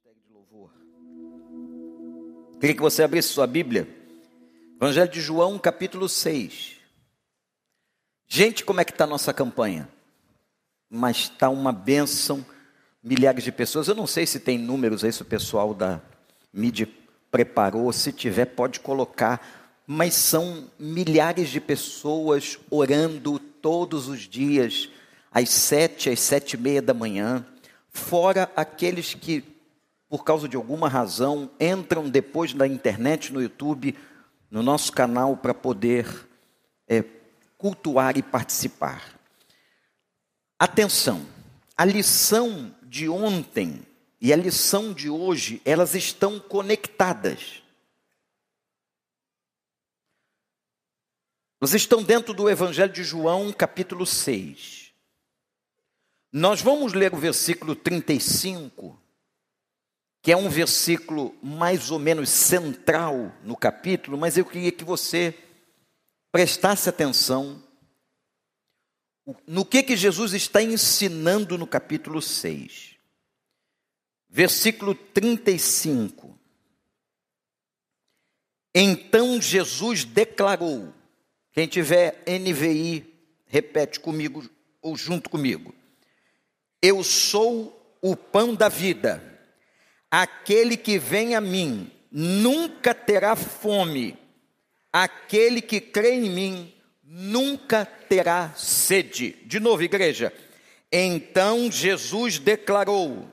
ministério de louvor. Queria que você abrisse sua Bíblia. Evangelho de João, capítulo 6. Gente, como é que está a nossa campanha? Mas está uma bênção, milhares de pessoas. Eu não sei se tem números aí, se o pessoal da mídia preparou. Se tiver, pode colocar. Mas são milhares de pessoas orando todos os dias, às 7, às 7:30 da manhã. Fora aqueles que, por causa de alguma razão, entram depois na internet, no YouTube, no nosso canal, para poder cultuar e participar. Atenção, a lição de ontem e a lição de hoje, elas estão conectadas. Elas estão dentro do Evangelho de João, capítulo 6. Nós vamos ler o versículo 35, que é um versículo mais ou menos central no capítulo, mas eu queria que você prestasse atenção no que Jesus está ensinando no capítulo 6. Versículo 35. Então Jesus declarou, quem tiver NVI, repete comigo ou junto comigo. Eu sou o pão da vida. Aquele que vem a mim nunca terá fome. Aquele que crê em mim nunca terá sede. De novo, igreja. Então Jesus declarou.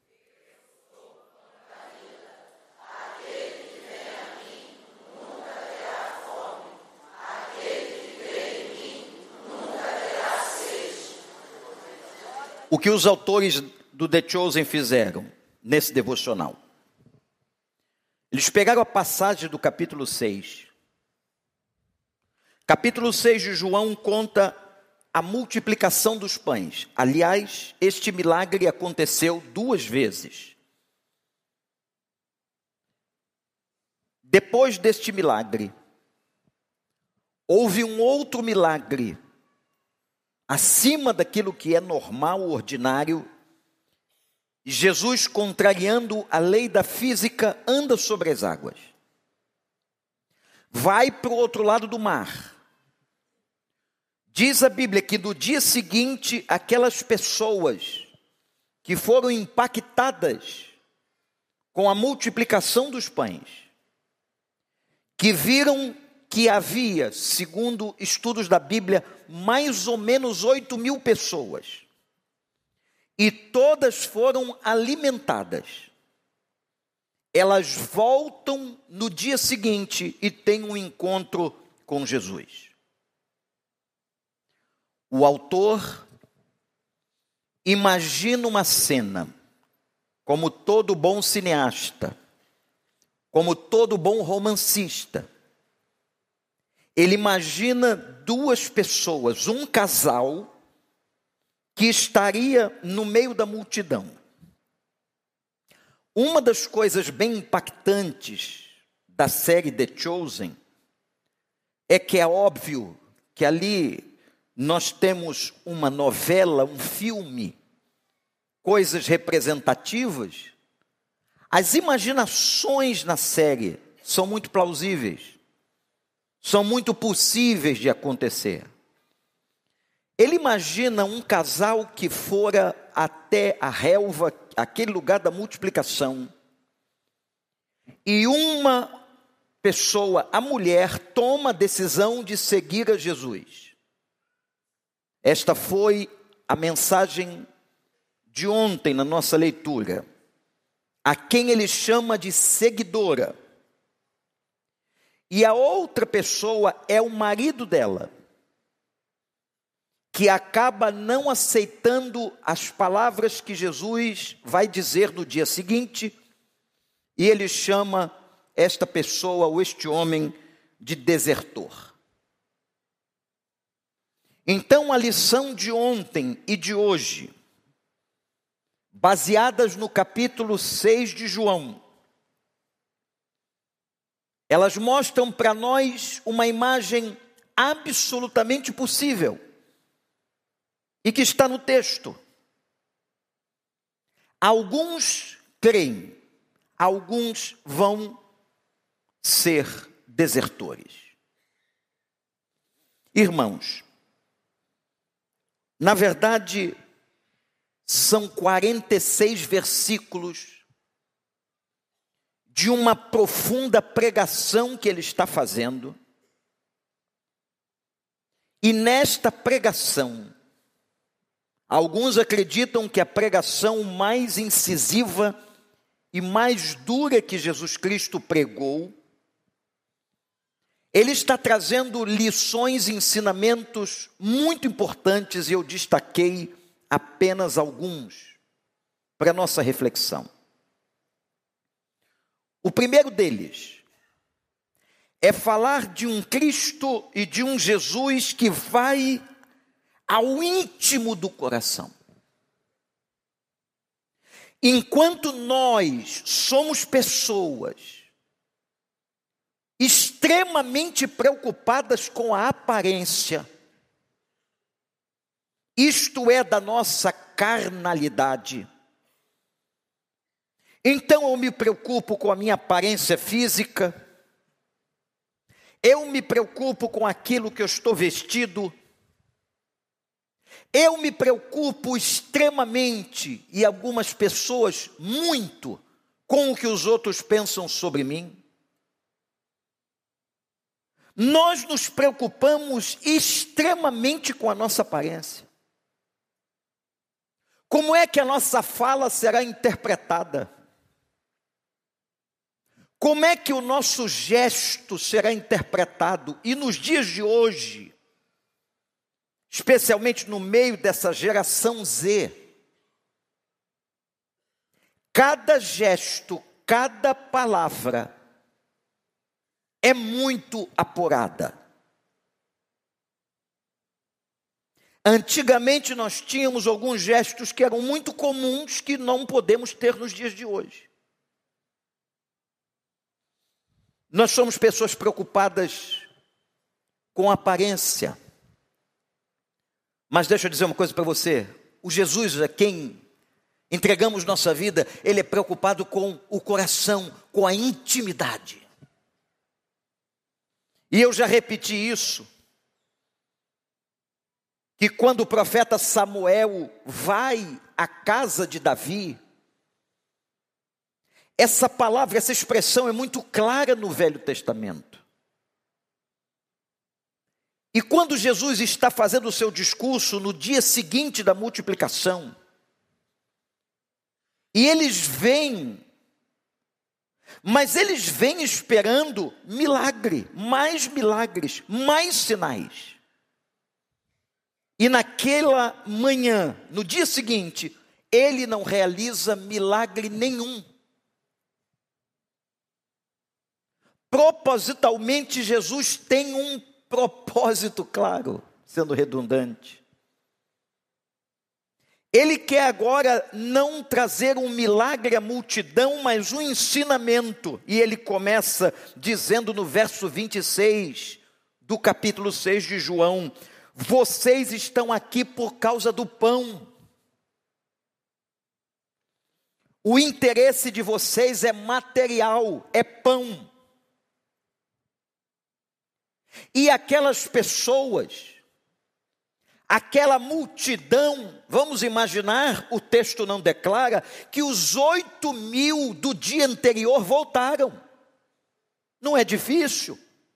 O que os autores do The Chosen fizeram nesse devocional? Eles pegaram a passagem do capítulo 6. Capítulo 6 de João conta a multiplicação dos pães. Aliás, este milagre aconteceu 2 vezes. Depois deste milagre, houve um outro milagre acima daquilo que é normal, ordinário. Jesus, contrariando a lei da física, anda sobre as águas. Vai para o outro lado do mar. Diz a Bíblia que no dia seguinte, aquelas pessoas que foram impactadas com a multiplicação dos pães, que viram que havia, segundo estudos da Bíblia, mais ou menos 8.000 pessoas. E todas foram alimentadas. Elas voltam no dia seguinte e têm um encontro com Jesus. O autor imagina uma cena, como todo bom cineasta, como todo bom romancista. Ele imagina 2 pessoas, um casal que estaria no meio da multidão. Uma das coisas bem impactantes da série The Chosen é que é óbvio que ali nós temos uma novela, um filme, coisas representativas. As imaginações na série são muito plausíveis. São muito possíveis de acontecer. Ele imagina um casal que fora até a relva, aquele lugar da multiplicação, e uma pessoa, a mulher, toma a decisão de seguir a Jesus. Esta foi a mensagem de ontem na nossa leitura, a quem ele chama de seguidora. E a outra pessoa é o marido dela, que acaba não aceitando as palavras que Jesus vai dizer no dia seguinte, e ele chama esta pessoa, ou este homem, de desertor. Então a lição de ontem e de hoje, baseadas no capítulo 6 de João, elas mostram para nós uma imagem absolutamente possível e que está no texto. Alguns creem alguns vão ser desertores. Irmãos, na verdade, são 46 versículos de uma profunda pregação que ele está fazendo. E nesta pregação, alguns acreditam que a pregação mais incisiva e mais dura que Jesus Cristo pregou, ele está trazendo lições e ensinamentos muito importantes, e eu destaquei apenas alguns para a nossa reflexão. O primeiro deles é falar de um Cristo e de um Jesus que vai ao íntimo do coração. Enquanto nós somos pessoas extremamente preocupadas com a aparência, isto é, da nossa carnalidade, então eu me preocupo com a minha aparência física, eu me preocupo com aquilo que eu estou vestido, eu me preocupo extremamente, e algumas pessoas muito, com o que os outros pensam sobre mim. Nós nos preocupamos extremamente com a nossa aparência. Como é que a nossa fala será interpretada? Como é que o nosso gesto será interpretado? E nos dias de hoje, especialmente no meio dessa geração Z, cada gesto, cada palavra é muito apurada. Antigamente nós tínhamos alguns gestos que eram muito comuns que não podemos ter nos dias de hoje. Nós somos pessoas preocupadas com a aparência. Mas deixa eu dizer uma coisa para você. O Jesus a quem entregamos nossa vida, ele é preocupado com o coração, com a intimidade. E eu já repeti isso, que quando o profeta Samuel vai à casa de Davi, essa palavra, essa expressão é muito clara no Velho Testamento. E quando Jesus está fazendo o seu discurso no dia seguinte da multiplicação, e eles vêm, mas eles vêm esperando milagre, mais sinais. E naquela manhã, no dia seguinte, ele não realiza milagre nenhum. Propositalmente, Jesus tem um propósito claro, sendo redundante. Ele quer agora não trazer um milagre à multidão, mas um ensinamento. E ele começa dizendo no verso 26 do capítulo 6 de João: vocês estão aqui por causa do pão. O interesse de vocês é material, é pão. E aquelas pessoas, aquela multidão, vamos imaginar, o texto não declara, que os 8.000 do dia anterior voltaram. Não é difícil.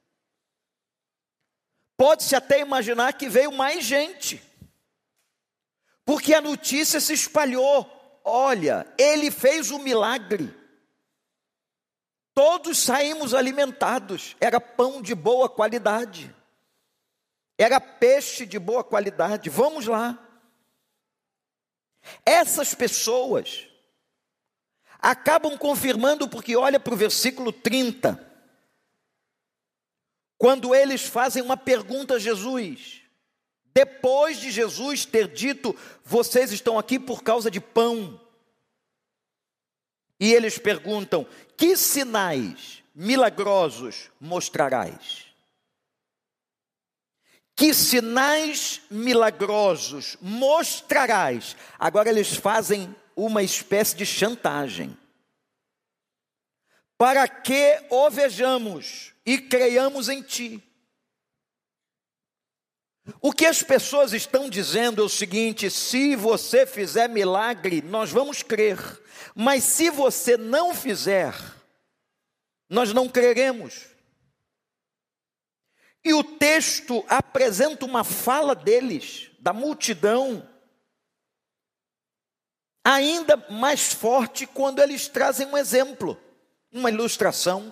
Pode-se até imaginar que veio mais gente, porque a notícia se espalhou. Olha, ele fez um milagre. Todos saímos alimentados, era pão de boa qualidade, era peixe de boa qualidade, vamos lá. Essas pessoas acabam confirmando, porque olha para o versículo 30, quando eles fazem uma pergunta a Jesus, depois de Jesus ter dito, vocês estão aqui por causa de pão. E eles perguntam, que sinais milagrosos mostrarás? Que sinais milagrosos mostrarás? Agora eles fazem uma espécie de chantagem. para que o vejamos e creiamos em ti. O que as pessoas estão dizendo é o seguinte: se você fizer milagre, nós vamos crer. Mas se você não fizer, nós não creremos. E o texto apresenta uma fala deles, da multidão, ainda mais forte quando eles trazem um exemplo, uma ilustração.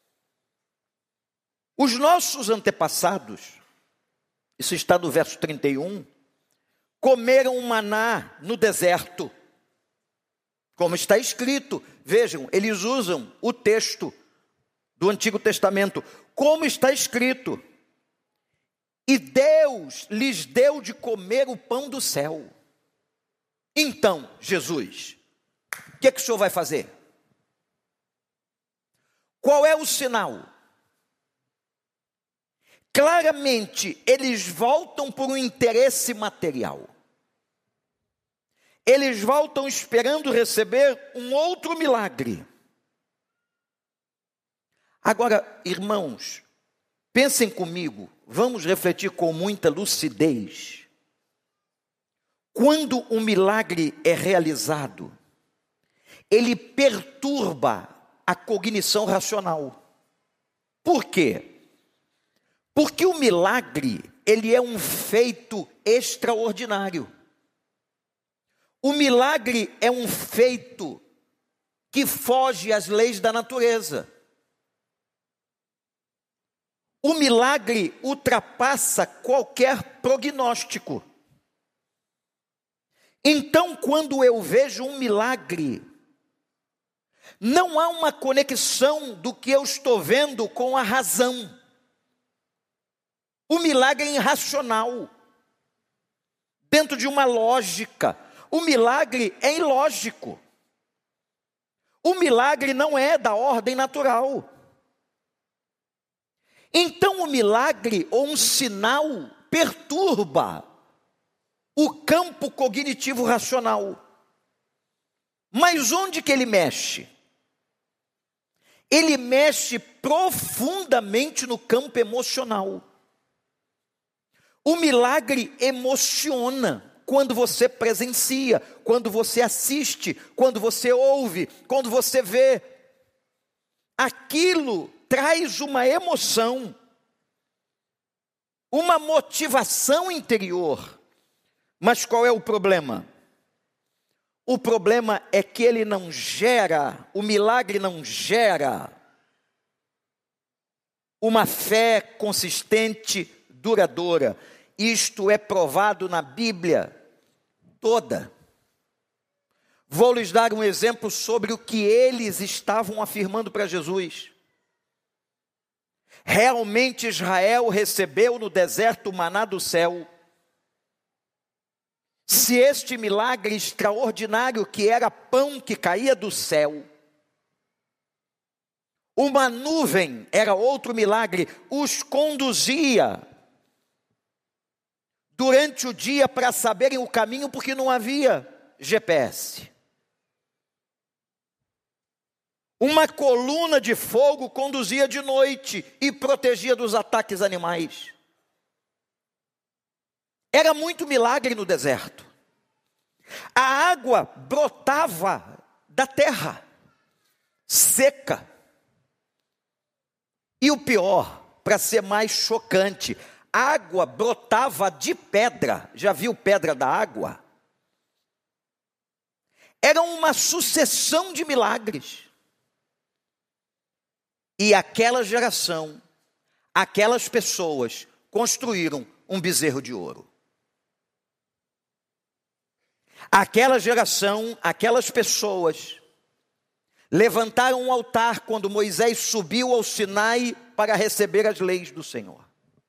Os nossos antepassados, isso está no verso 31, comeram um maná no deserto, como está escrito. Vejam, eles usam o texto do Antigo Testamento, como está escrito: e Deus lhes deu de comer o pão do céu. Então, Jesus, o que o senhor vai fazer? Qual é o sinal? Claramente, eles voltam por um interesse material. Eles voltam esperando receber um outro milagre. Agora, irmãos, pensem comigo, vamos refletir com muita lucidez. Quando um milagre é realizado, ele perturba a cognição racional. Por quê? Porque o milagre, ele é um feito extraordinário. O milagre é um feito que foge às leis da natureza. O milagre ultrapassa qualquer prognóstico. Então, quando eu vejo um milagre, não há uma conexão do que eu estou vendo com a razão. O milagre é irracional, dentro de uma lógica. O milagre é ilógico. O milagre não é da ordem natural. Então o milagre ou um sinal perturba o campo cognitivo racional. Mas onde que ele mexe? Ele mexe profundamente no campo emocional. O milagre emociona quando você presencia, quando você assiste, quando você ouve, quando você vê. Aquilo traz uma emoção, uma motivação interior. Mas qual é o problema? O problema é que ele não gera, o milagre não gera uma fé consistente, duradoura. Isto é provado na Bíblia toda. Vou lhes dar um exemplo sobre o que eles estavam afirmando para Jesus. Realmente Israel recebeu no deserto o maná do céu. Se este milagre extraordinário, que era pão que caía do céu, uma nuvem era outro milagre, os conduzia durante o dia para saberem o caminho, porque não havia GPS. Uma coluna de fogo conduzia de noite e protegia dos ataques animais. Era muito milagre no deserto. A água brotava da terra, seca. E o pior, para ser mais chocante, a água brotava de pedra. Já viu pedra da água? Era uma sucessão de milagres. E aquela geração, aquelas pessoas construíram um bezerro de ouro. Aquela geração, aquelas pessoas levantaram um altar quando Moisés subiu ao Sinai para receber as leis do Senhor.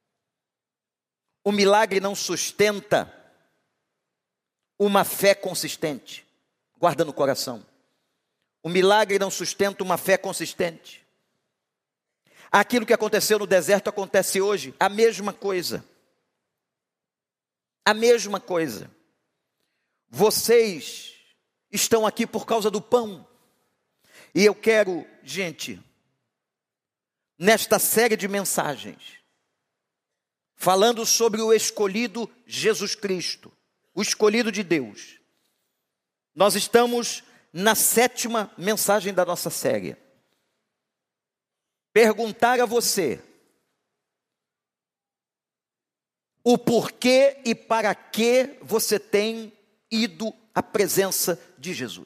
O milagre não sustenta uma fé consistente. Guarda no coração. O milagre não sustenta uma fé consistente. Aquilo que aconteceu no deserto acontece hoje, a mesma coisa. A mesma coisa. Vocês estão aqui por causa do pão. E eu quero, gente, nesta série de mensagens, falando sobre o escolhido Jesus Cristo, o escolhido de Deus. Nós estamos na 7ª mensagem da nossa série. Perguntar a você o porquê e para que você tem ido à presença de Jesus.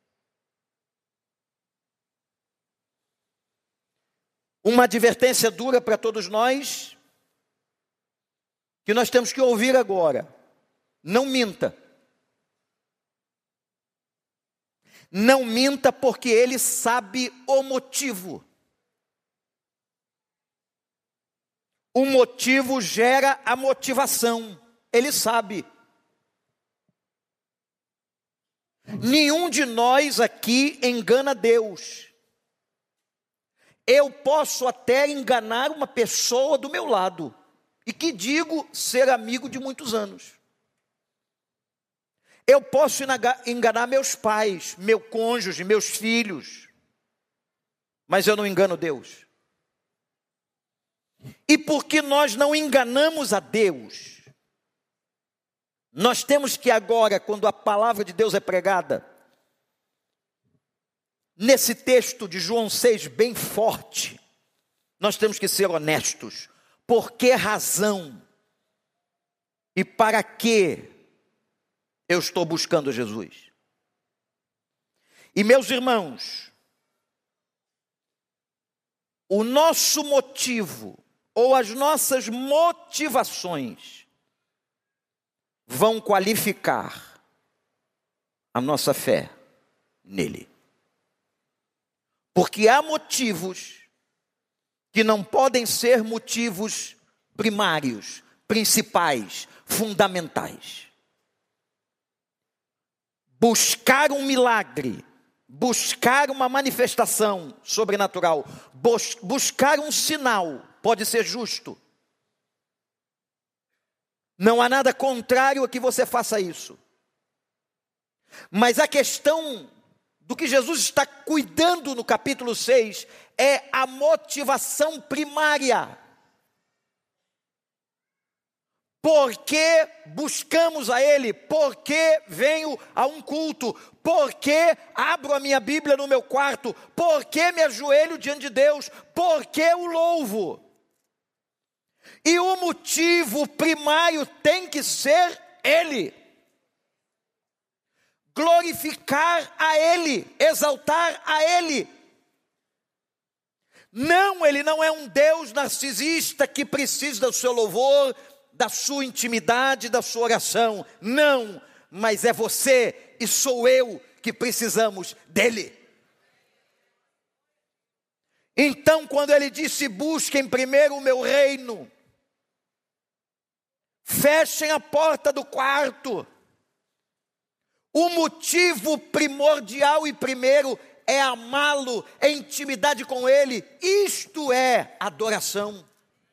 Uma advertência dura para todos nós, que nós temos que ouvir agora. Não minta. Não minta, porque Ele sabe o motivo. O motivo gera a motivação. Ele sabe. Nenhum de nós aqui engana Deus. Eu posso até enganar uma pessoa do meu lado, e que digo ser amigo de muitos anos. Eu posso enganar meus pais, meu cônjuge, meus filhos, mas eu não engano Deus. E porque nós não enganamos a Deus, nós temos que agora, quando a palavra de Deus é pregada, nesse texto de João 6, bem forte, nós temos que ser honestos. Por que razão e para que eu estou buscando Jesus? E meus irmãos, o nosso motivo, ou as nossas motivações, vão qualificar a nossa fé nele. Porque há motivos que não podem ser motivos primários, principais, fundamentais. Buscar um milagre, buscar uma manifestação sobrenatural, buscar um sinal, pode ser justo. Não há nada contrário a que você faça isso. Mas a questão do que Jesus está cuidando no capítulo 6 é a motivação primária. Por que buscamos a Ele? Por que venho a um culto? Por que abro a minha Bíblia no meu quarto? Por que me ajoelho diante de Deus? Por que o louvo? E o motivo primário tem que ser Ele. Glorificar a Ele, exaltar a Ele. Não, Ele não é um Deus narcisista que precisa do seu louvor, da sua intimidade, da sua oração. Não, mas é você e sou eu que precisamos dEle. Então, quando Ele disse, busquem primeiro o meu reino, fechem a porta do quarto, o motivo primordial e primeiro é amá-lo, é intimidade com Ele. Isto é adoração.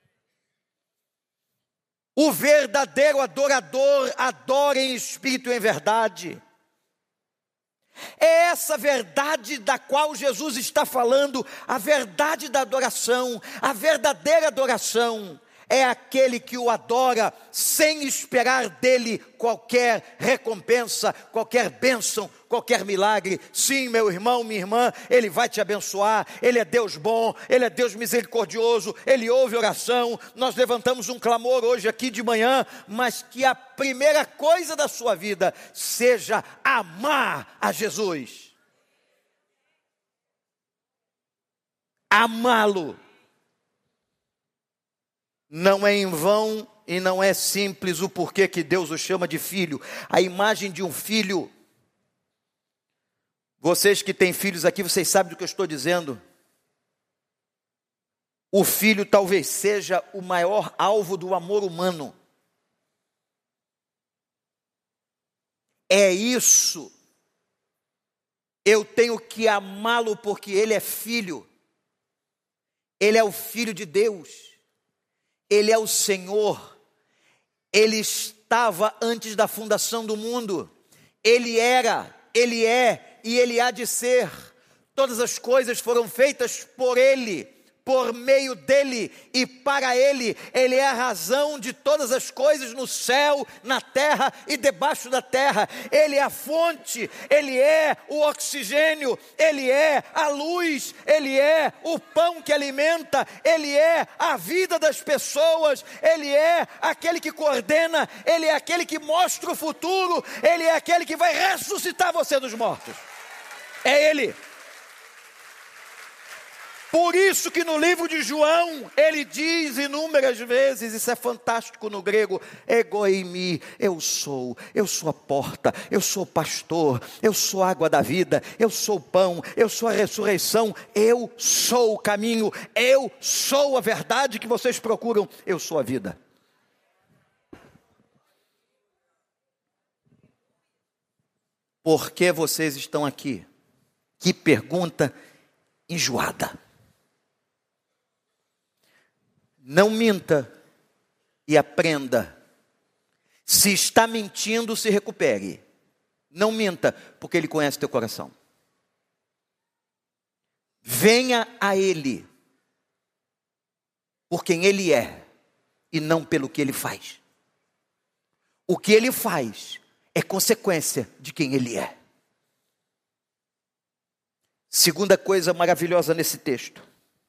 O verdadeiro adorador adora em espírito e em verdade. É essa verdade da qual Jesus está falando, a verdade da adoração, a verdadeira adoração. É aquele que o adora sem esperar dele qualquer recompensa, qualquer bênção, qualquer milagre. Sim, meu irmão, minha irmã, Ele vai te abençoar. Ele é Deus bom, Ele é Deus misericordioso, Ele ouve oração. Nós levantamos um clamor hoje aqui de manhã, mas que a primeira coisa da sua vida seja amar a Jesus. Amá-lo. Não é em vão e não é simples o porquê que Deus o chama de filho. A imagem de um filho. Vocês que têm filhos aqui, vocês sabem do que eu estou dizendo. O filho talvez seja o maior alvo do amor humano. É isso. Eu tenho que amá-lo porque ele é filho. Ele é o filho de Deus. Ele é o Senhor. Ele estava antes da fundação do mundo. Ele era, Ele é e Ele há de ser. Todas as coisas foram feitas por Ele, por meio dEle e para Ele. Ele é a razão de todas as coisas no céu, na terra e debaixo da terra. Ele é a fonte, Ele é o oxigênio, Ele é a luz, Ele é o pão que alimenta, Ele é a vida das pessoas, Ele é aquele que coordena, Ele é aquele que mostra o futuro, Ele é aquele que vai ressuscitar você dos mortos. É Ele. Por isso que no livro de João, ele diz inúmeras vezes, isso é fantástico no grego, ego eimi, eu sou a porta, eu sou o pastor, eu sou a água da vida, eu sou o pão, eu sou a ressurreição, eu sou o caminho, eu sou a verdade que vocês procuram, eu sou a vida. Por que vocês estão aqui? Que pergunta enjoada. Não minta e aprenda. Se está mentindo, se recupere. Não minta, porque Ele conhece teu coração. Venha a Ele por quem Ele é e não pelo que Ele faz. O que Ele faz é consequência de quem Ele é. Segunda coisa maravilhosa nesse texto.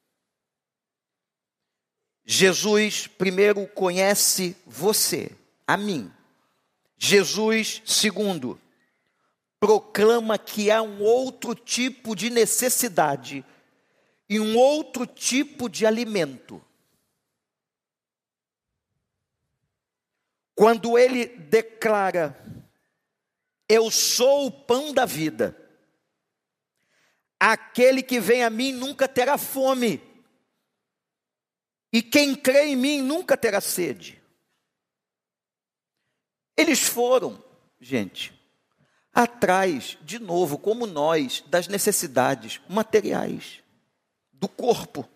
Jesus, primeiro, conhece você, a mim. Jesus, segundo, proclama que há um outro tipo de necessidade e um outro tipo de alimento. Quando ele declara, eu sou o pão da vida, aquele que vem a mim nunca terá fome, e quem crê em mim nunca terá sede. Eles foram, gente, atrás, de novo, como nós, das necessidades materiais do corpo.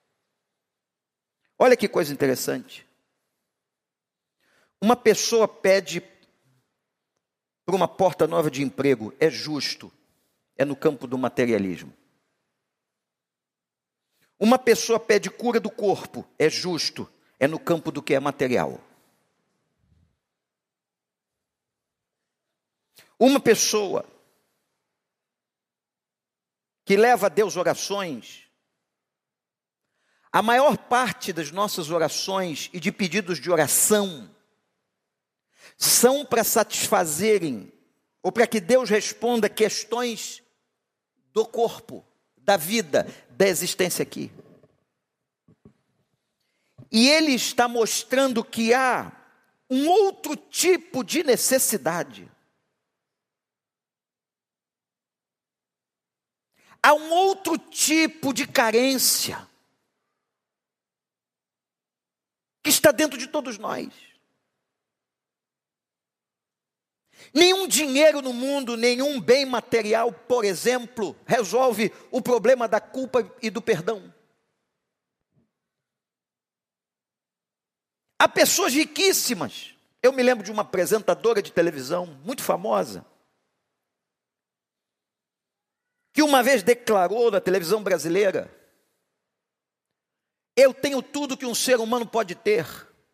Olha que coisa interessante. Uma pessoa pede por uma porta nova de emprego, é justo, é no campo do materialismo. Uma pessoa pede cura do corpo, é justo, é no campo do que é material. Uma pessoa que leva a Deus orações, a maior parte das nossas orações e de pedidos de oração são para satisfazerem, ou para que Deus responda questões do corpo, da vida, da existência aqui. E Ele está mostrando que há um outro tipo de necessidade. Há um outro tipo de carência que está dentro de todos nós. Nenhum dinheiro no mundo, nenhum bem material, por exemplo, resolve o problema da culpa e do perdão. Há pessoas riquíssimas. Eu me lembro de uma apresentadora de televisão muito famosa, que uma vez declarou na televisão brasileira: eu tenho tudo que um ser humano pode ter.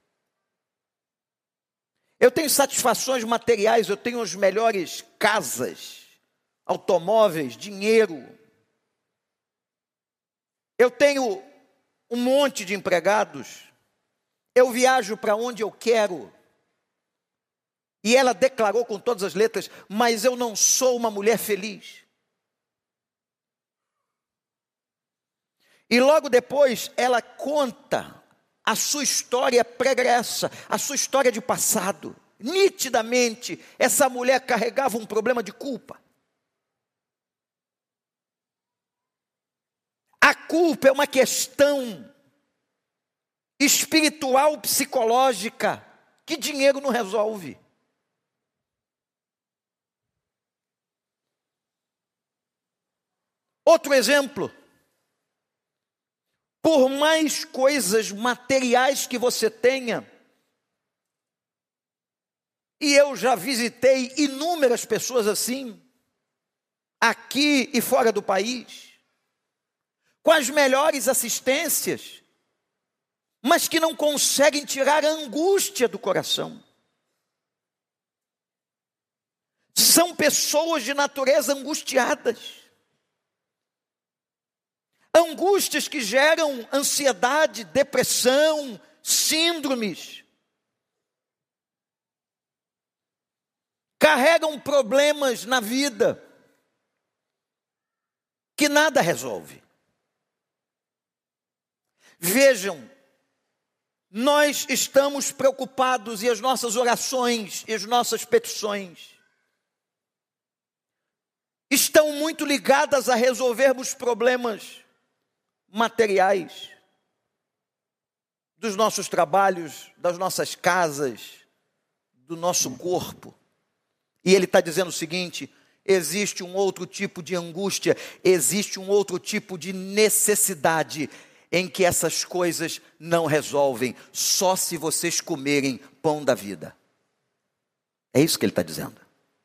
Eu tenho satisfações materiais, eu tenho as melhores casas, automóveis, dinheiro. Eu tenho um monte de empregados. Eu viajo para onde eu quero. E ela declarou com todas as letras: mas eu não sou uma mulher feliz. E logo depois ela conta a sua história pregressa, a sua história de passado. Nitidamente, essa mulher carregava um problema de culpa. A culpa é uma questão espiritual, psicológica, que dinheiro não resolve. Outro exemplo. Por mais coisas materiais que você tenha, e eu já visitei inúmeras pessoas assim, aqui e fora do país, com as melhores assistências, mas que não conseguem tirar a angústia do coração. São pessoas de natureza angustiadas. Angústias que geram ansiedade, depressão, síndromes. Carregam problemas na vida que nada resolve. Vejam, nós estamos preocupados e as nossas orações e as nossas petições estão muito ligadas a resolvermos problemas materiais dos nossos trabalhos, das nossas casas, do nosso corpo. E ele está dizendo o seguinte: existe um outro tipo de angústia, existe um outro tipo de necessidade em que essas coisas não resolvem, só se vocês comerem pão da vida. É isso que ele está dizendo.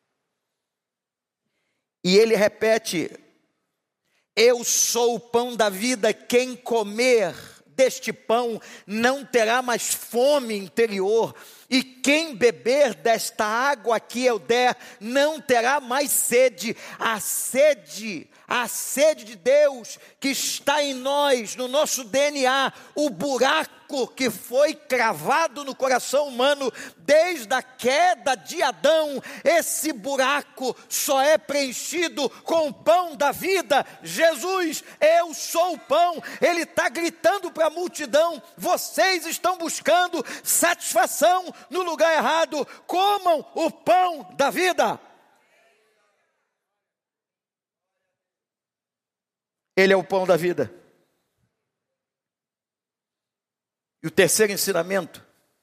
E ele repete: eu sou o pão da vida, quem comer deste pão não terá mais fome interior, e quem beber desta água que eu der não terá mais sede. A sede de Deus que está em nós, no nosso DNA, o buraco que foi cravado no coração humano desde a queda de Adão, esse buraco só é preenchido com o pão da vida, Jesus. Eu sou o pão. Ele está gritando para a multidão: vocês estão buscando satisfação no lugar errado, comam o pão da vida. Ele é o pão da vida. E o terceiro ensinamento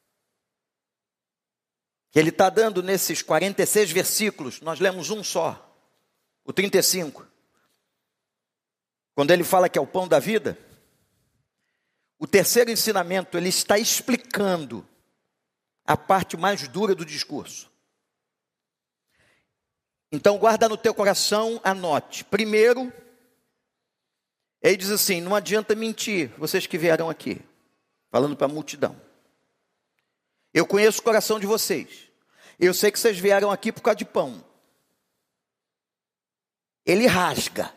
que ele está dando nesses 46 versículos, nós lemos um só, o 35. Quando ele fala que é o pão da vida, o terceiro ensinamento, ele está explicando a parte mais dura do discurso. Então guarda no teu coração, anote. Primeiro, ele diz assim: não adianta mentir, vocês que vieram aqui, falando para a multidão. Eu conheço o coração de vocês. Eu sei que vocês vieram aqui por causa de pão. Ele rasga.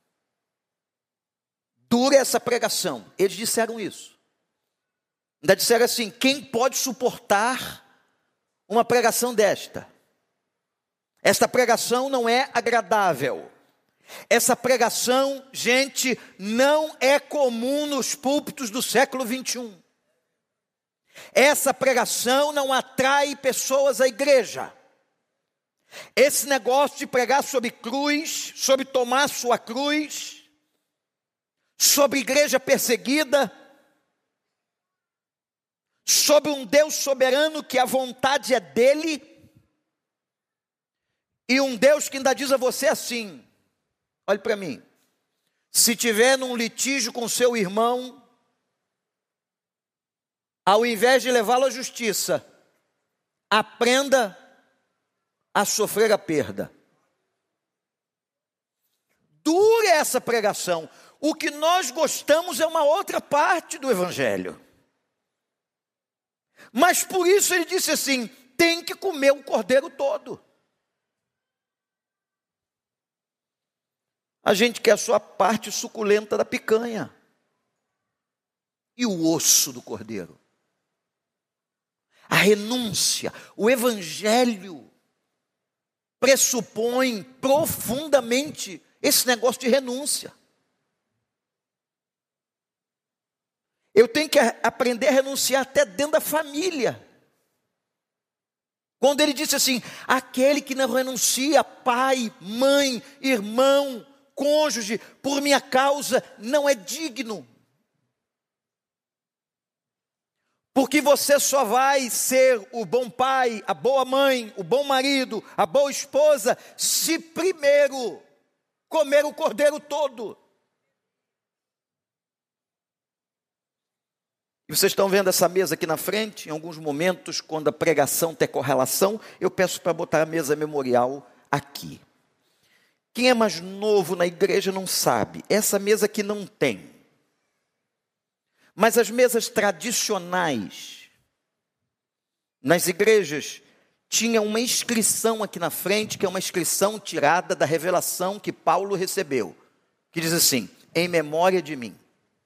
Dura essa pregação. Eles disseram isso. Ainda disseram assim: quem pode suportar uma pregação desta? Esta pregação não é agradável. Essa pregação, gente, não é comum nos púlpitos do século 21. Essa pregação não atrai pessoas à igreja. Esse negócio de pregar sobre cruz, sobre tomar sua cruz, sobre igreja perseguida, sobre um Deus soberano que a vontade é dele, e um Deus que ainda diz a você assim: olhe para mim, se tiver num litígio com seu irmão, ao invés de levá-lo à justiça, aprenda a sofrer a perda. Dura essa pregação. O que nós gostamos é uma outra parte do evangelho. Mas por isso ele disse assim: tem que comer o cordeiro todo. A gente quer só a parte suculenta da picanha. E o osso do cordeiro? A renúncia. O evangelho pressupõe profundamente esse negócio de renúncia. Eu tenho que aprender a renunciar até dentro da família. Quando ele disse assim: aquele que não renuncia pai, mãe, irmão, cônjuge, por minha causa, não é digno. Porque você só vai ser o bom pai, a boa mãe, o bom marido, a boa esposa, se primeiro comer o cordeiro todo. E vocês estão vendo essa mesa aqui na frente? Em alguns momentos, quando a pregação tem correlação, eu peço para botar a mesa memorial aqui. Quem é mais novo na igreja não sabe. Essa mesa aqui não tem. Mas as mesas tradicionais, nas igrejas, tinha uma inscrição aqui na frente, que é uma inscrição tirada da revelação que Paulo recebeu, que diz assim: em memória de mim.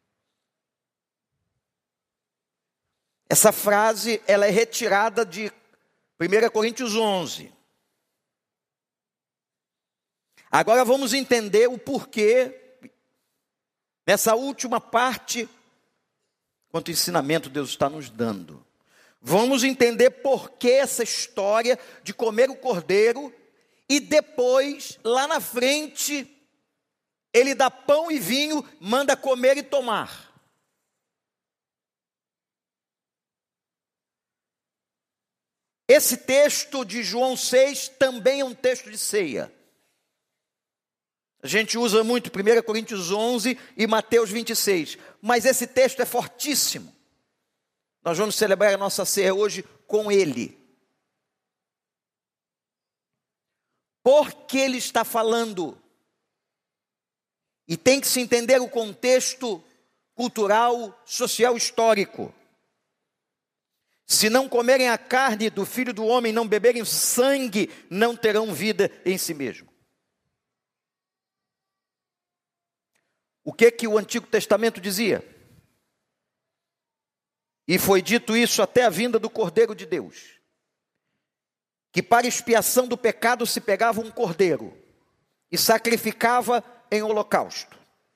Essa frase, ela é retirada de 1 Coríntios 11. Agora vamos entender o porquê, nessa última parte, quanto ensinamento Deus está nos dando. Vamos entender por que essa história de comer o cordeiro e depois, lá na frente, ele dá pão e vinho, manda comer e tomar. Esse texto de João 6 também é um texto de ceia. A gente usa muito 1 Coríntios 11 e Mateus 26, mas esse texto é fortíssimo. Nós vamos celebrar a nossa ceia hoje com ele. Porque ele está falando, e tem que se entender o contexto cultural, social, histórico. Se não comerem a carne do Filho do Homem, não beberem sangue, não terão vida em si mesmo. O que o Antigo Testamento dizia? E foi dito isso até a vinda do Cordeiro de Deus, que para expiação do pecado se pegava um cordeiro e sacrificava em holocausto.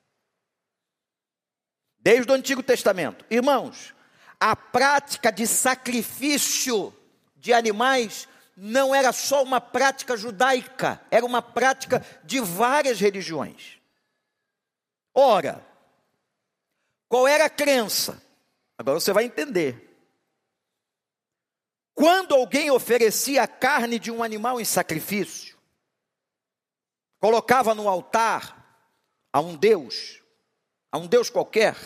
Desde o Antigo Testamento. Irmãos, a prática de sacrifício de animais não era só uma prática judaica, era uma prática de várias religiões. Ora, qual era a crença? Agora você vai entender. Quando alguém oferecia a carne de um animal em sacrifício, colocava no altar a um Deus qualquer,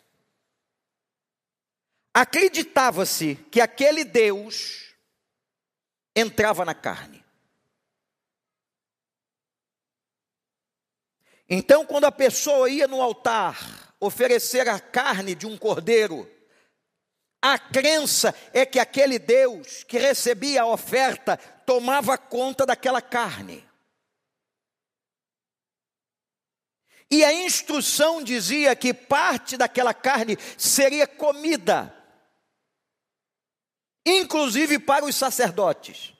acreditava-se que aquele Deus entrava na carne. Então, quando a pessoa ia no altar oferecer a carne de um cordeiro, a crença é que aquele Deus que recebia a oferta tomava conta daquela carne. E a instrução dizia que parte daquela carne seria comida, inclusive para os sacerdotes.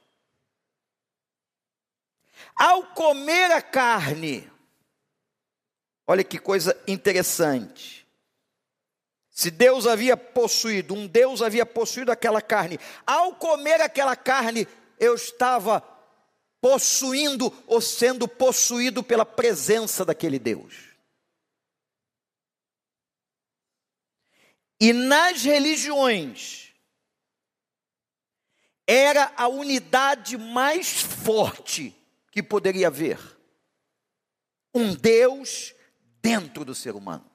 Ao comer a carne, olha que coisa interessante. Se Deus havia possuído, um Deus havia possuído aquela carne. Ao comer aquela carne, eu estava possuindo ou sendo possuído pela presença daquele Deus. E nas religiões, era a unidade mais forte que poderia haver. Um Deus dentro do ser humano.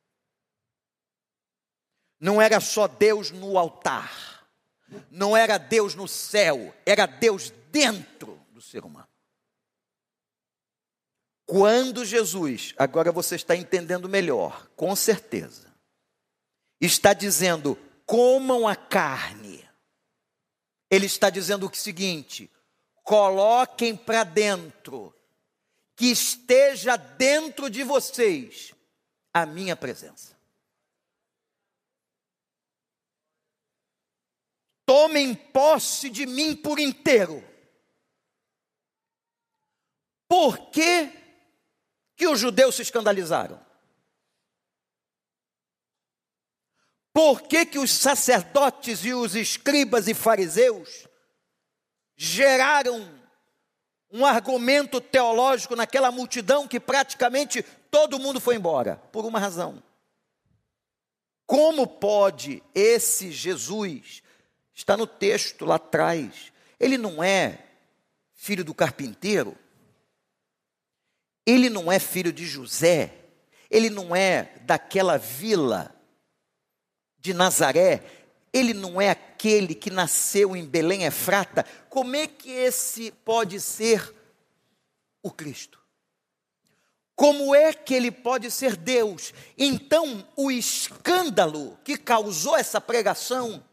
Não era só Deus no altar, não era Deus no céu, era Deus dentro do ser humano. Quando Jesus, agora você está entendendo melhor, com certeza, está dizendo, comam a carne, ele está dizendo o seguinte, coloquem para dentro, que esteja dentro de vocês a minha presença. Tomem posse de mim por inteiro. Por que os judeus se escandalizaram? Por que os sacerdotes e os escribas e fariseus geraram um argumento teológico naquela multidão que praticamente todo mundo foi embora? Por uma razão. Como pode esse Jesus, está no texto lá atrás, ele não é filho do carpinteiro? Ele não é filho de José? Ele não é daquela vila de Nazaré? Ele não é aquele que nasceu em Belém Efrata? Como é que esse pode ser o Cristo? Como é que ele pode ser Deus? Então, o escândalo que causou essa pregação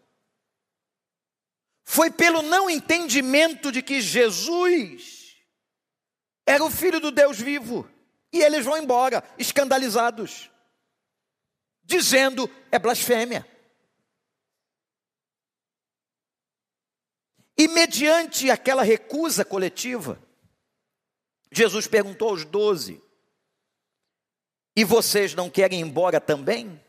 foi pelo não entendimento de que Jesus era o Filho do Deus vivo. E eles vão embora, escandalizados, dizendo, é blasfêmia. E mediante aquela recusa coletiva, Jesus perguntou aos 12, e vocês não querem ir embora também?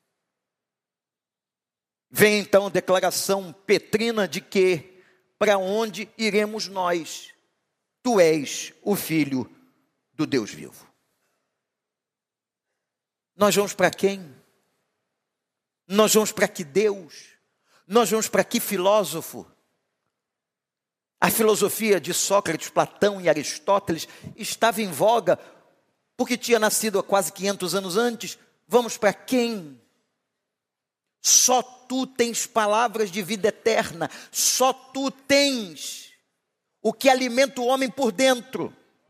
Vem então a declaração petrina de que, para onde iremos nós? Tu és o Filho do Deus vivo. Nós vamos para quem? Nós vamos para que Deus? Nós vamos para que filósofo? A filosofia de Sócrates, Platão e Aristóteles estava em voga porque tinha nascido há quase 500 anos antes. Vamos para quem? Só tu tens palavras de vida eterna. Só tu tens o que alimenta o homem por dentro.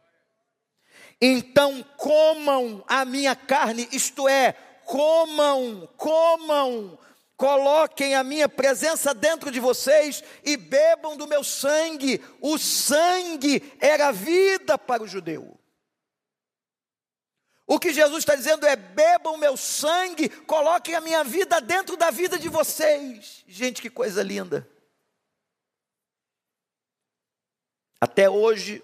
Então comam a minha carne, isto é, comam, coloquem a minha presença dentro de vocês e bebam do meu sangue. O sangue era vida para o judeu. O que Jesus está dizendo é, bebam o meu sangue, coloquem a minha vida dentro da vida de vocês. Gente, que coisa linda. Até hoje,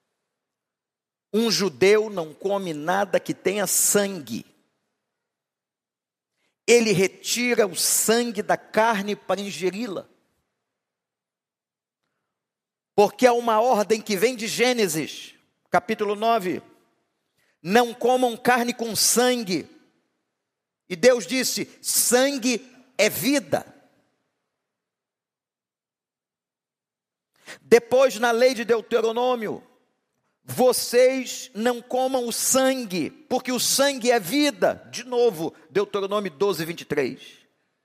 um judeu não come nada que tenha sangue. Ele retira o sangue da carne para ingeri-la. Porque há uma ordem que vem de Gênesis, capítulo 9. Não comam carne com sangue. E Deus disse, sangue é vida. Depois, na lei de Deuteronômio, vocês não comam o sangue, porque o sangue é vida. De novo, Deuteronômio 12, 23.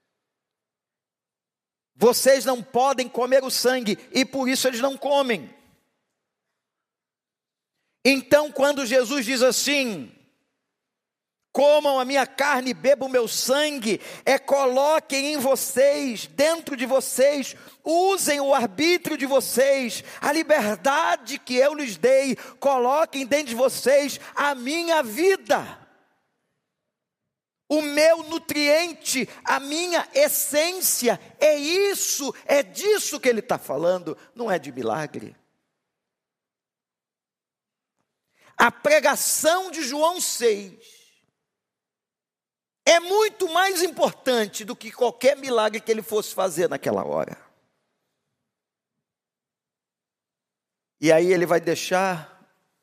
Vocês não podem comer o sangue, e por isso eles não comem. Então, quando Jesus diz assim, comam a minha carne e bebam o meu sangue, coloquem em vocês, dentro de vocês, usem o arbítrio de vocês, a liberdade que eu lhes dei, coloquem dentro de vocês a minha vida, o meu nutriente, a minha essência. É isso, é disso que ele está falando, não é de milagre. A pregação de João 6 é muito mais importante do que qualquer milagre que ele fosse fazer naquela hora. E aí ele vai deixar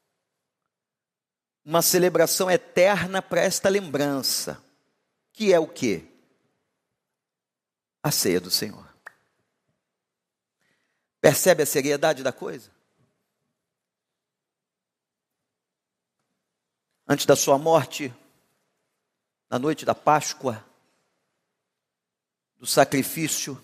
uma celebração eterna para esta lembrança, que é o quê? A ceia do Senhor. Percebe a seriedade da coisa? Antes da sua morte, na noite da Páscoa, do sacrifício,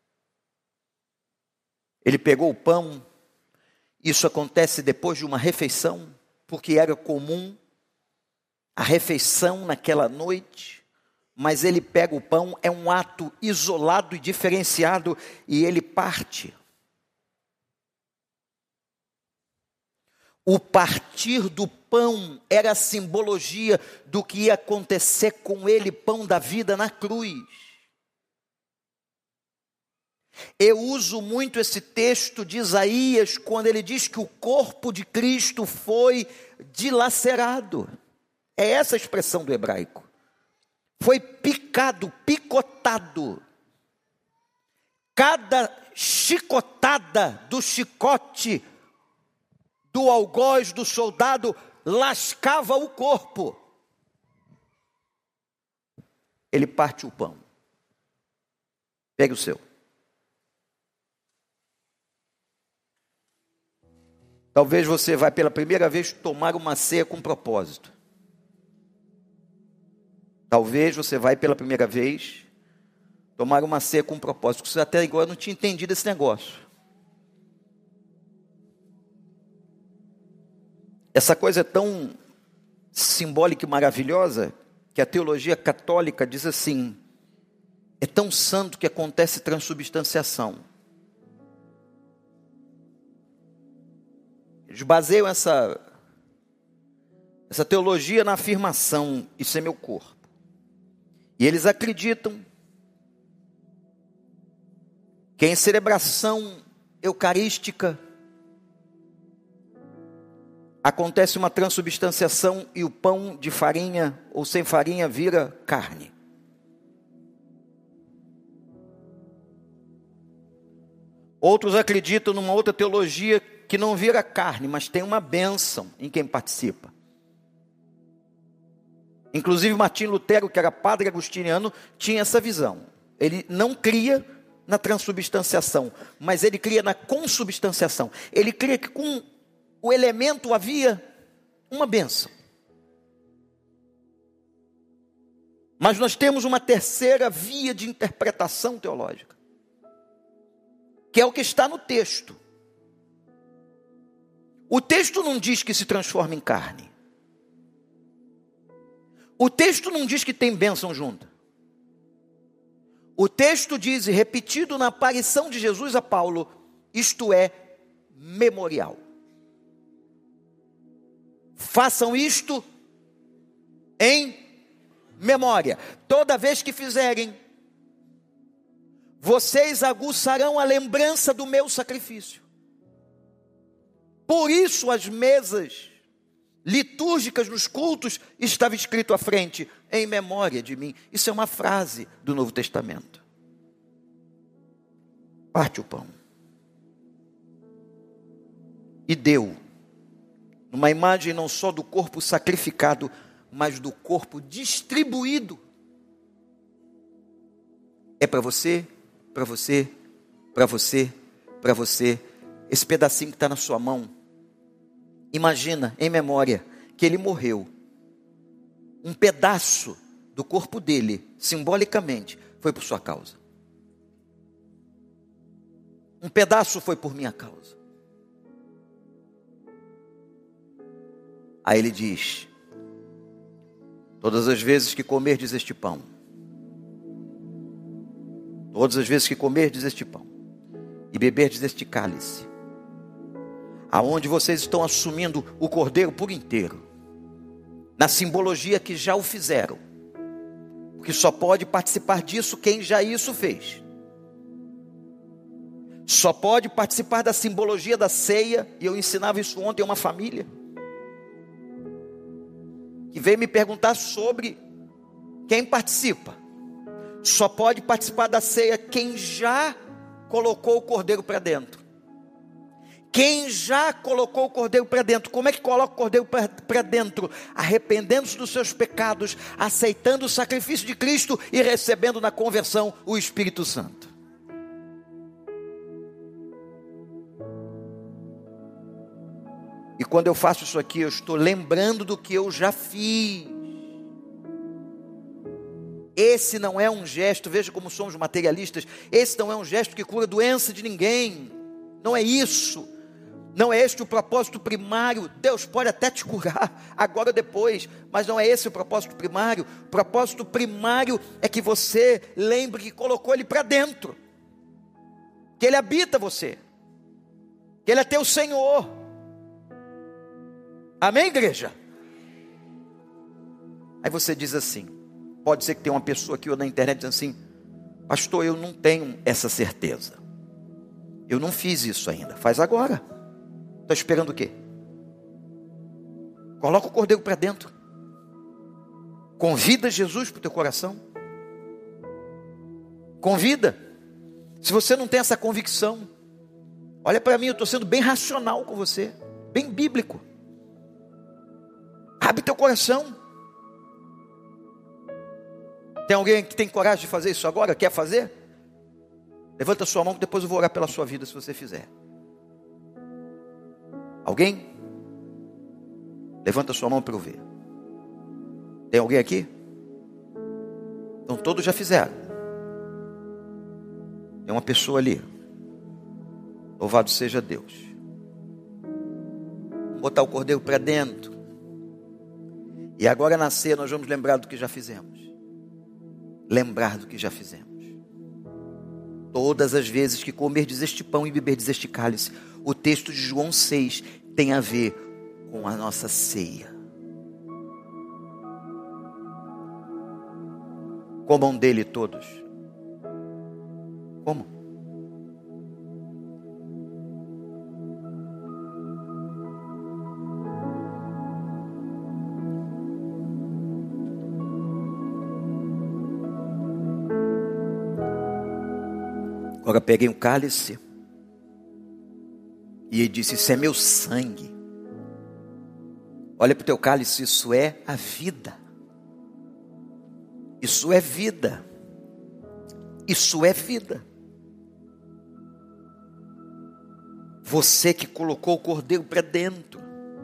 ele pegou o pão. Isso acontece depois de uma refeição, porque era comum a refeição naquela noite, mas ele pega o pão, é um ato isolado e diferenciado, e ele parte. O partir do pão era a simbologia do que ia acontecer com ele, pão da vida, na cruz. Eu uso muito esse texto de Isaías, quando ele diz que o corpo de Cristo foi dilacerado. É essa a expressão do hebraico. Foi picado, picotado. Cada chicotada do chicote, do algoz, do soldado, lascava o corpo. Ele parte o pão. Pegue o seu. Talvez você vai pela primeira vez tomar uma ceia com propósito. Talvez você vai pela primeira vez tomar uma ceia com propósito. Você até agora não tinha entendido esse negócio. Essa coisa é tão simbólica e maravilhosa que a teologia católica diz assim: é tão santo que acontece transubstanciação. Eles baseiam essa teologia na afirmação: isso é meu corpo. E eles acreditam que em celebração eucarística acontece uma transubstanciação e o pão de farinha ou sem farinha vira carne. Outros acreditam numa outra teologia que não vira carne, mas tem uma bênção em quem participa. Inclusive Martim Lutero, que era padre agostiniano, tinha essa visão. Ele não cria na transubstanciação, mas ele cria na consubstanciação. Ele cria que com o elemento havia uma bênção. Mas nós temos uma terceira via de interpretação teológica, que é o que está no texto. O texto não diz que se transforma em carne. O texto não diz que tem bênção junto. O texto diz, repetido na aparição de Jesus a Paulo, isto é memorial. Façam isto em memória. Toda vez que fizerem, vocês aguçarão a lembrança do meu sacrifício. Por isso as mesas litúrgicas nos cultos estava escrito à frente: em memória de mim. Isso é uma frase do Novo Testamento. Parte o pão e deu, numa imagem não só do corpo sacrificado, mas do corpo distribuído. É para você, para você, para você, para você. Esse pedacinho que está na sua mão, imagina, em memória, que ele morreu. Um pedaço do corpo dele, simbolicamente, foi por sua causa. Um pedaço foi por minha causa. Aí ele diz: todas as vezes que comerdes este pão, todas as vezes que comerdes este pão e beberdes este cálice, aonde vocês estão assumindo o cordeiro por inteiro, na simbologia que já o fizeram, porque só pode participar disso quem já isso fez. Só pode participar da simbologia da ceia, e eu ensinava isso ontem a uma família que veio me perguntar sobre quem participa. Só pode participar da ceia quem já colocou o cordeiro para dentro. Quem já colocou o cordeiro para dentro. Como é que coloca o cordeiro para dentro? Arrependendo-se dos seus pecados, aceitando o sacrifício de Cristo e recebendo na conversão o Espírito Santo. E quando eu faço isso aqui, eu estou lembrando do que eu já fiz. Esse não é um gesto, veja como somos materialistas, esse não é um gesto que cura doença de ninguém. Não é isso. Não é este o propósito primário. Deus pode até te curar agora ou depois, mas não é esse o propósito primário. O propósito primário é que você lembre que colocou Ele para dentro, que Ele habita você, que Ele é teu Senhor. Amém, igreja? Aí você diz assim, pode ser que tenha uma pessoa aqui ou na internet dizendo assim: pastor, eu não tenho essa certeza, eu não fiz isso ainda. Faz agora. Está esperando o quê? Coloca o cordeiro para dentro. Convida Jesus para o teu coração. Convida. Se você não tem essa convicção, olha para mim, eu estou sendo bem racional com você, bem bíblico. Abre teu coração. Tem alguém que tem coragem de fazer isso agora? Quer fazer? Levanta sua mão que depois eu vou orar pela sua vida se você fizer. Alguém? Levanta sua mão para eu ver. Tem alguém aqui? Então todos já fizeram. Tem uma pessoa ali. Louvado seja Deus. Vamos botar o cordeiro para dentro. E agora na ceia nós vamos lembrar do que já fizemos. Lembrar do que já fizemos. Todas as vezes que comerdes este pão e beberdes este cálice, o texto de João 6 tem a ver com a nossa ceia. Comam dele todos. Como? Agora peguei um cálice e ele disse: isso é meu sangue. Olha para o teu cálice, isso é a vida. Isso é vida. Isso é vida. Você que colocou o cordeiro para dentro.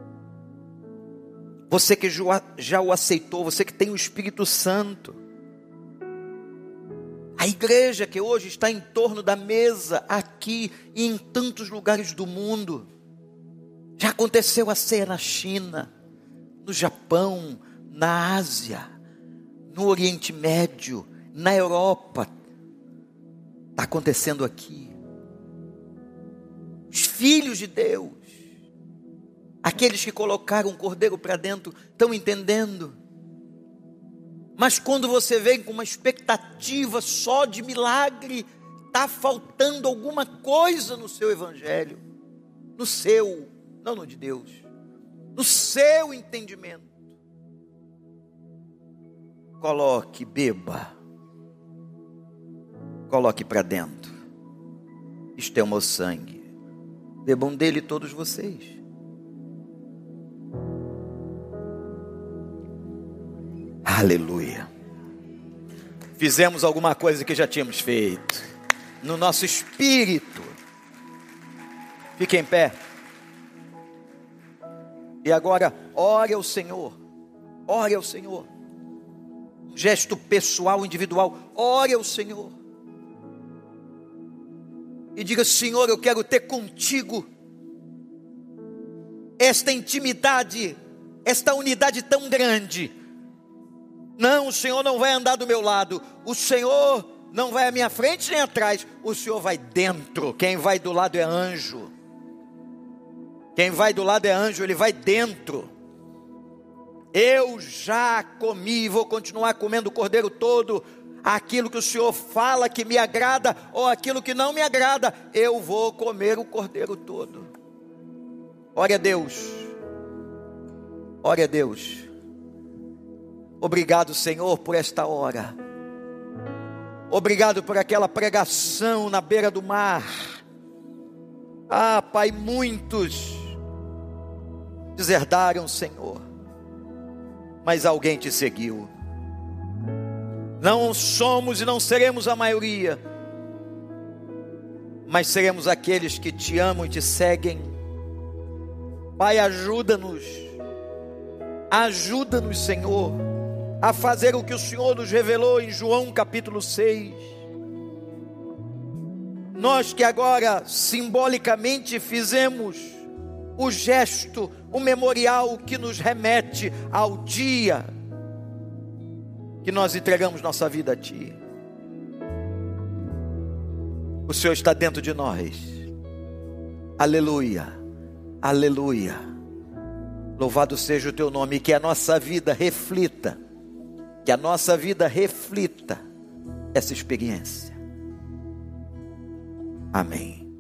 Você que já o aceitou. Você que tem o Espírito Santo. A igreja que hoje está em torno da mesa, aqui e em tantos lugares do mundo. Já aconteceu a ceia na China, no Japão, na Ásia, no Oriente Médio, na Europa. Está acontecendo aqui. Os filhos de Deus, aqueles que colocaram o cordeiro para dentro, estão entendendo. Mas quando você vem com uma expectativa só de milagre, está faltando alguma coisa no seu evangelho. No seu, não no de Deus. No seu entendimento. Coloque, beba. Coloque para dentro. Isto é o meu sangue. Bebam dele todos vocês. Aleluia. Fizemos alguma coisa que já tínhamos feito. No nosso espírito. Fique em pé. E agora, ore ao Senhor. Ore ao Senhor. Um gesto pessoal, individual. Ore ao Senhor. E diga: Senhor, eu quero ter contigo esta intimidade, esta unidade tão grande. Não, o Senhor não vai andar do meu lado. O Senhor não vai à minha frente nem atrás. O Senhor vai dentro. Quem vai do lado é anjo. Quem vai do lado é anjo, ele vai dentro. Eu já comi e vou continuar comendo o cordeiro todo. Aquilo que o Senhor fala que me agrada ou aquilo que não me agrada, eu vou comer o cordeiro todo. Ore a Deus. Ore a Deus. Obrigado, Senhor, por esta hora. Obrigado por aquela pregação na beira do mar. Ah, Pai, muitos deserdaram, Senhor, mas alguém te seguiu. Não somos e não seremos a maioria, mas seremos aqueles que te amam e te seguem. Pai, ajuda-nos, Senhor, a fazer o que o Senhor nos revelou em João capítulo 6. Nós que agora simbolicamente fizemos o gesto, o memorial que nos remete ao dia que nós entregamos nossa vida a Ti. O Senhor está dentro de nós. Aleluia, aleluia. Louvado seja o Teu nome, que a nossa vida reflita, essa experiência. Amém.